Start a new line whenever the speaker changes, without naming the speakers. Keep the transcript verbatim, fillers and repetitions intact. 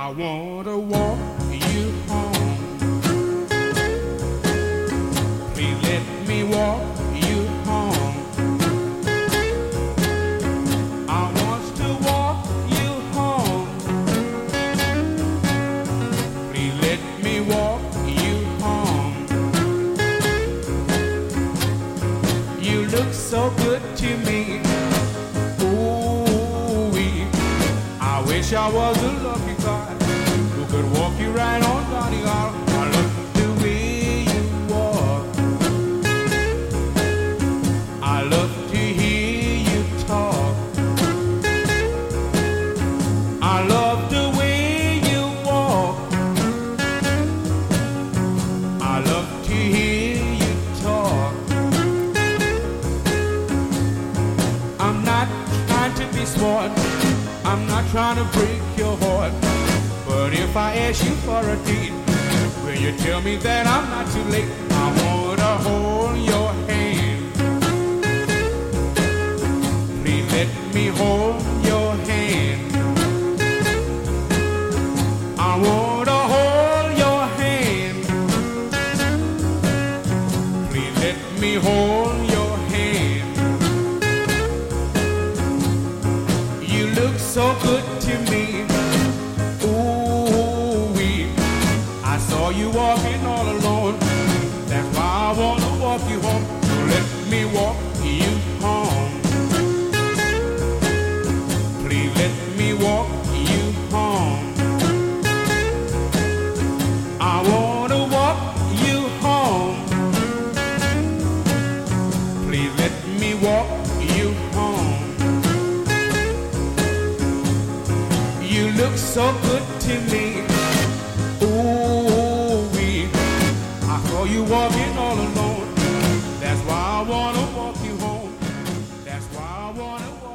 I want to walk you home. Please let me walk you home. I want to walk you home. Please let me walk you home. You look so good to me. Ooh-wee. I wish I was a lucky guy who could walk you right on down the aisle. I love the way you walk. I love to hear you talk. I love the way you walk. I love to hear you talk. I'm not trying to be smart. I'm not trying to break your heart. But if I ask you for a date, will you tell me that I'm not too late? I want to hold your hand. Please let me hold your hand. I want to hold your hand. Please let me hold your hand. You look so good to me. I saw you walking all alone. That's why I wanna walk you home. So let me walk you home. Please let me walk you home. I wanna walk you home. Please let me walk you home. You look so good to me. Ooh-wee. I saw you walking all alone. That's why I wanna walk you home. That's why I wanna walk